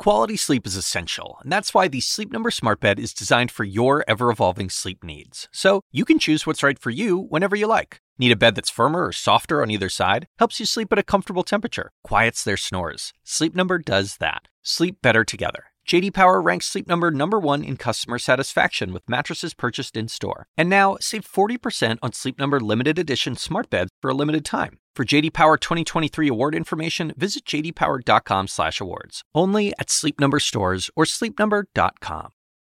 Quality sleep is essential, and that's why the Sleep Number Smart Bed is designed for your ever-evolving sleep needs. So you can choose what's right for you whenever you like. Need a bed that's firmer or softer on either side? Helps you sleep at a comfortable temperature. Quiets their snores. Sleep Number does that. Sleep better together. J.D. Power ranks Sleep Number #1 in customer satisfaction with mattresses purchased in-store. And now, save 40% on Sleep Number limited edition smart beds for a limited time. For J.D. Power 2023 award information, visit jdpower.com/awards. Only at Sleep Number stores or sleepnumber.com.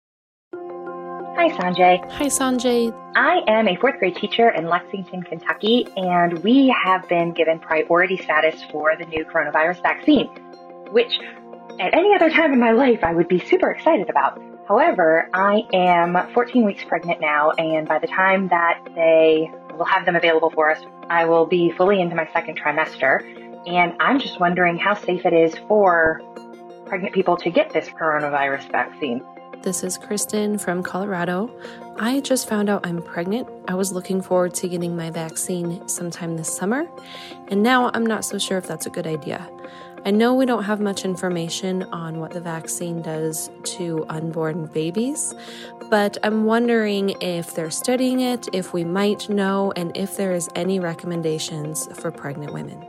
Hi, Sanjay. Hi, Sanjay. I am a fourth grade teacher in Lexington, Kentucky, and we have been given priority status for the new coronavirus vaccine, which at any other time in my life I would be super excited about. However, I am 14 weeks pregnant now, and by the time that they will have them available for us, I will be fully into my second trimester. And I'm just wondering how safe it is for pregnant people to get this coronavirus vaccine. This is Kristen from Colorado. I just found out I'm pregnant. I was looking forward to getting my vaccine sometime this summer, and now I'm not so sure if that's a good idea. I know we don't have much information on what the vaccine does to unborn babies, but I'm wondering if they're studying it, if we might know, and if there is any recommendations for pregnant women.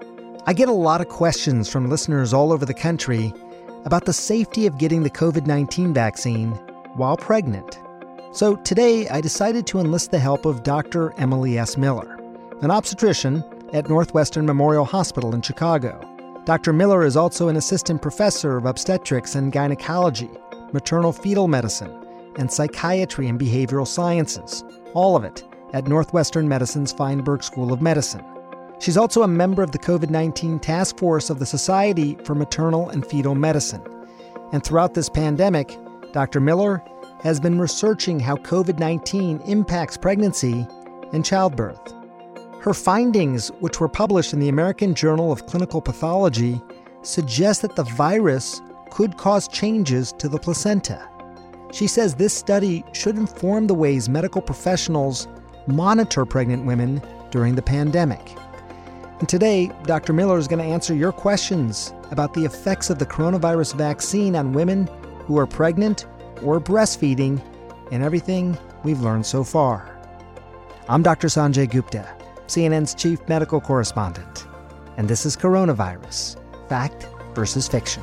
I get a lot of questions from listeners all over the country about the safety of getting the COVID-19 vaccine while pregnant. So today I decided to enlist the help of Dr. Emily S. Miller, an obstetrician at Northwestern Memorial Hospital in Chicago. Dr. Miller is also an assistant professor of obstetrics and gynecology, maternal fetal medicine, and psychiatry and behavioral sciences, all of it at Northwestern Medicine's Feinberg School of Medicine. She's also a member of the COVID-19 task force of the Society for Maternal and Fetal Medicine. And throughout this pandemic, Dr. Miller has been researching how COVID-19 impacts pregnancy and childbirth. Her findings, which were published in the American Journal of Clinical Pathology, suggest that the virus could cause changes to the placenta. She says this study should inform the ways medical professionals monitor pregnant women during the pandemic. And today, Dr. Miller is going to answer your questions about the effects of the coronavirus vaccine on women who are pregnant or breastfeeding and everything we've learned so far. I'm Dr. Sanjay Gupta, CNN's chief medical correspondent, and this is Coronavirus, Fact versus Fiction.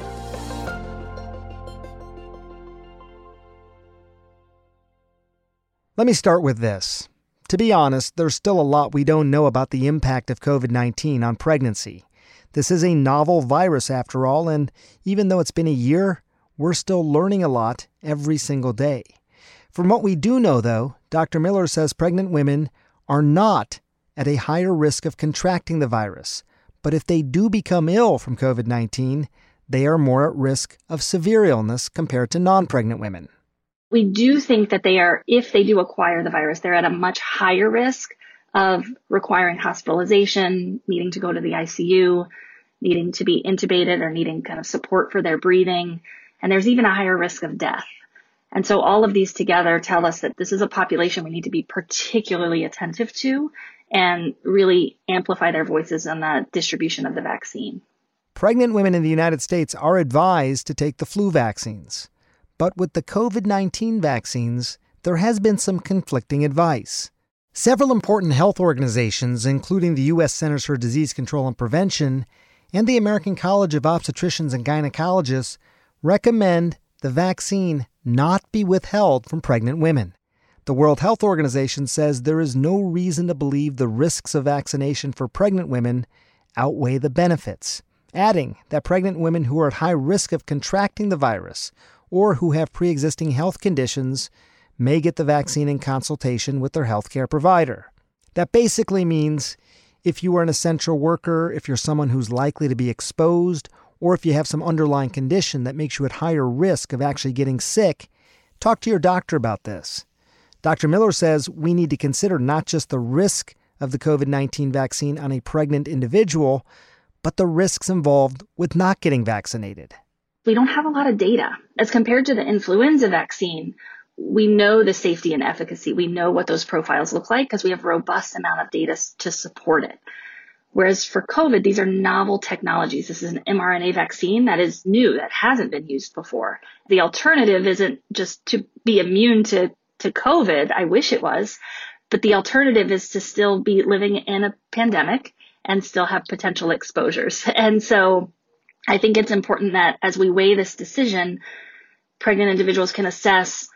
Let me start with this. To be honest, there's still a lot we don't know about the impact of COVID-19 on pregnancy. This is a novel virus after all, and even though it's been a year, we're still learning a lot every single day. From what we do know, though, Dr. Miller says pregnant women are not at a higher risk of contracting the virus. But if they do become ill from COVID-19, they are more at risk of severe illness compared to non-pregnant women. We do think that they are, if they do acquire the virus, they're at a much higher risk of requiring hospitalization, needing to go to the ICU, needing to be intubated or needing kind of support for their breathing. And there's even a higher risk of death. And so all of these together tell us that this is a population we need to be particularly attentive to and really amplify their voices on the distribution of the vaccine. Pregnant women in the United States are advised to take the flu vaccines. But with the COVID-19 vaccines, there has been some conflicting advice. Several important health organizations, including the U.S. Centers for Disease Control and Prevention and the American College of Obstetricians and Gynecologists, recommend the vaccine not be withheld from pregnant women. The World Health Organization says there is no reason to believe the risks of vaccination for pregnant women outweigh the benefits, adding that pregnant women who are at high risk of contracting the virus or who have pre-existing health conditions may get the vaccine in consultation with their healthcare provider. That basically means if you are an essential worker, if you're someone who's likely to be exposed, or if you have some underlying condition that makes you at higher risk of actually getting sick, talk to your doctor about this. Dr. Miller says we need to consider not just the risk of the COVID-19 vaccine on a pregnant individual, but the risks involved with not getting vaccinated. We don't have a lot of data. As compared to the influenza vaccine, we know the safety and efficacy. We know what those profiles look like because we have a robust amount of data to support it. Whereas for COVID, these are novel technologies. This is an mRNA vaccine that is new, that hasn't been used before. The alternative isn't just to be immune to COVID. I wish it was. But the alternative is to still be living in a pandemic and still have potential exposures. And so I think it's important that as we weigh this decision, pregnant individuals can assess,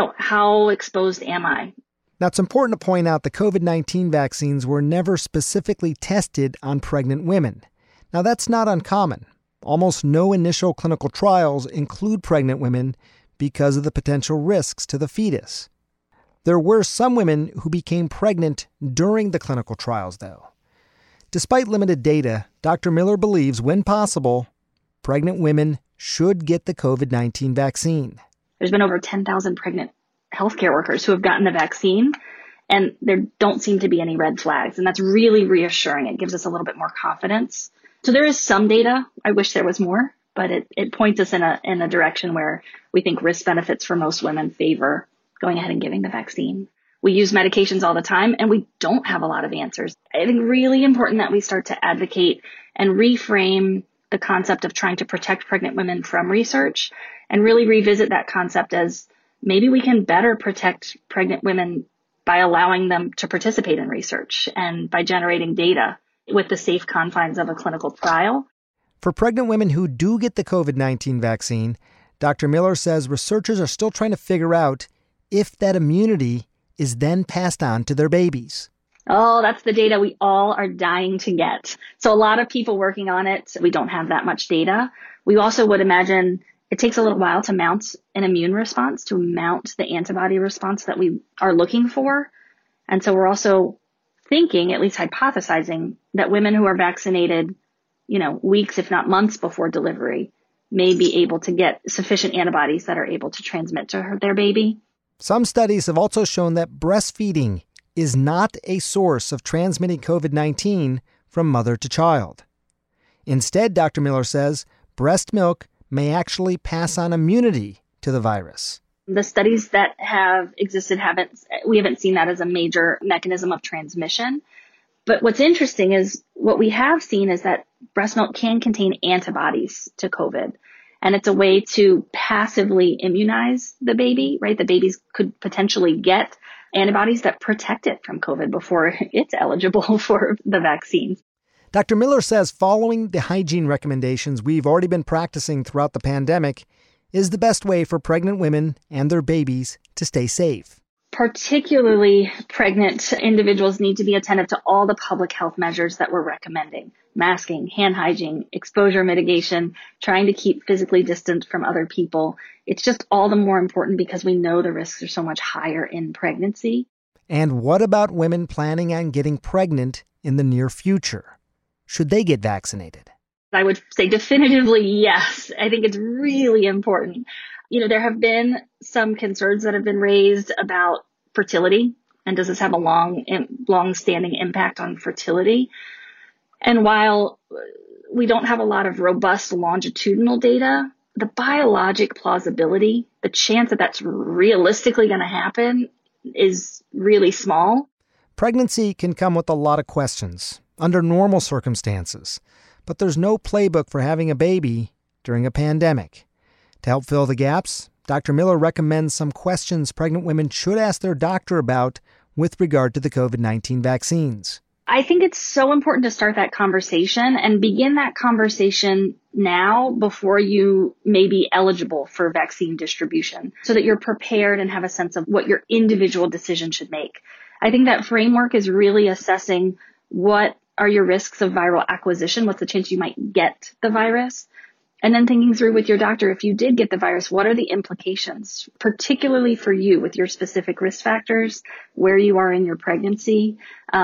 how exposed am I? Now, it's important to point out the COVID-19 vaccines were never specifically tested on pregnant women. Now, that's not uncommon. Almost no initial clinical trials include pregnant women because of the potential risks to the fetus. There were some women who became pregnant during the clinical trials, though. Despite limited data, Dr. Miller believes, when possible, pregnant women should get the COVID-19 vaccine. There's been over 10,000 pregnant healthcare workers who have gotten the vaccine, and there don't seem to be any red flags. And that's really reassuring. It gives us a little bit more confidence. So there is some data. I wish there was more, but it points us in a direction where we think risk benefits for most women favor going ahead and giving the vaccine. We use medications all the time, and we don't have a lot of answers. I think really important that we start to advocate and reframe the concept of trying to protect pregnant women from research, and really revisit that concept as maybe we can better protect pregnant women by allowing them to participate in research and by generating data with the safe confines of a clinical trial. For pregnant women who do get the COVID-19 vaccine, Dr. Miller says researchers are still trying to figure out if that immunity is then passed on to their babies. Oh, that's the data we all are dying to get. So a lot of people working on it. We don't have that much data. We also would imagine it takes a little while to mount an immune response, to mount the antibody response that we are looking for. And so we're also thinking, at least hypothesizing, that women who are vaccinated, weeks, if not months before delivery, may be able to get sufficient antibodies that are able to transmit to their baby. Some studies have also shown that breastfeeding is not a source of transmitting COVID-19 from mother to child. Instead, Dr. Miller says, breast milk may actually pass on immunity to the virus. The studies that have existed we haven't seen that as a major mechanism of transmission. But what's interesting is what we have seen is that breast milk can contain antibodies to COVID. And it's a way to passively immunize the baby, right? The babies could potentially get antibodies that protect it from COVID before it's eligible for the vaccine. Dr. Miller says following the hygiene recommendations we've already been practicing throughout the pandemic is the best way for pregnant women and their babies to stay safe. Particularly pregnant individuals need to be attentive to all the public health measures that we're recommending. Masking, hand hygiene, exposure mitigation, trying to keep physically distant from other people. It's just all the more important because we know the risks are so much higher in pregnancy. And what about women planning on getting pregnant in the near future? Should they get vaccinated? I would say definitively yes. I think it's really important. There have been some concerns that have been raised about fertility, and does this have a long-standing impact on fertility? And while we don't have a lot of robust longitudinal data, the biologic plausibility, the chance that that's realistically going to happen is really small. Pregnancy can come with a lot of questions under normal circumstances, but there's no playbook for having a baby during a pandemic. To help fill the gaps, Dr. Miller recommends some questions pregnant women should ask their doctor about with regard to the COVID-19 vaccines. I think it's so important to start that conversation and begin that conversation now before you may be eligible for vaccine distribution so that you're prepared and have a sense of what your individual decision should make. I think that framework is really assessing what are your risks of viral acquisition, what's the chance you might get the virus, and then thinking through with your doctor, if you did get the virus, what are the implications, particularly for you with your specific risk factors, where you are in your pregnancy.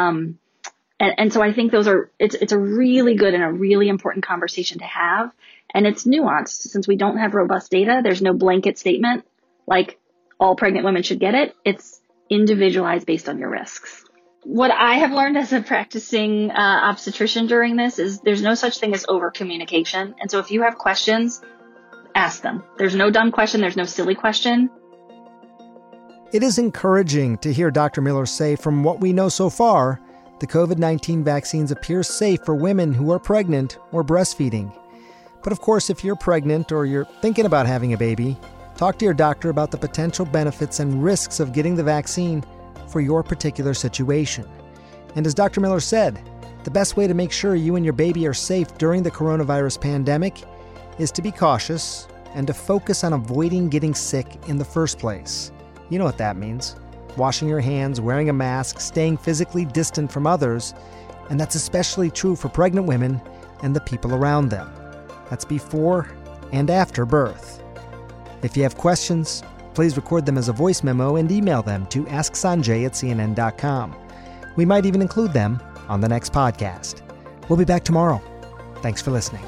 And so I think it's a really good and a really important conversation to have. And it's nuanced. Since we don't have robust data, there's no blanket statement like all pregnant women should get it. It's individualized based on your risks. What I have learned as a practicing obstetrician during this is there's no such thing as over communication. And so if you have questions, ask them. There's no dumb question. There's no silly question. It is encouraging to hear Dr. Miller say, from what we know so far, the COVID-19 vaccines appear safe for women who are pregnant or breastfeeding. But of course, if you're pregnant or you're thinking about having a baby, talk to your doctor about the potential benefits and risks of getting the vaccine for your particular situation. And as Dr. Miller said, the best way to make sure you and your baby are safe during the coronavirus pandemic is to be cautious and to focus on avoiding getting sick in the first place. You know what that means. Washing your hands, wearing a mask, staying physically distant from others, and that's especially true for pregnant women and the people around them. That's before and after birth. If you have questions, please record them as a voice memo and email them to asksanjay@cnn.com. We might even include them on the next podcast. We'll be back tomorrow. Thanks for listening.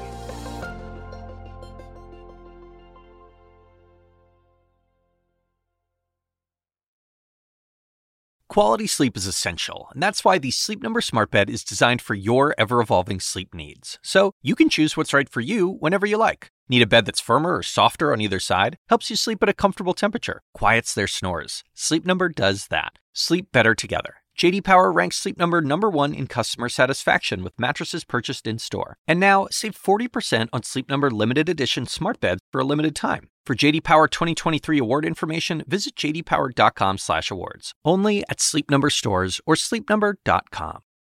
Quality sleep is essential, and that's why the Sleep Number Smart Bed is designed for your ever-evolving sleep needs. So you can choose what's right for you whenever you like. Need a bed that's firmer or softer on either side? Helps you sleep at a comfortable temperature. Quiets their snores. Sleep Number does that. Sleep better together. J.D. Power ranks Sleep Number #1 in customer satisfaction with mattresses purchased in-store. And now, save 40% on Sleep Number limited edition smart beds for a limited time. For J.D. Power 2023 award information, visit jdpower.com/awards. Only at Sleep Number stores or sleepnumber.com.